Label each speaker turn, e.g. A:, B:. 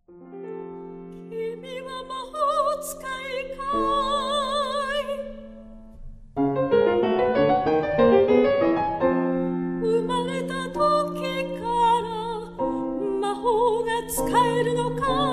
A: 君は魔法使いかい、生まれた時から魔法が使えるのかい。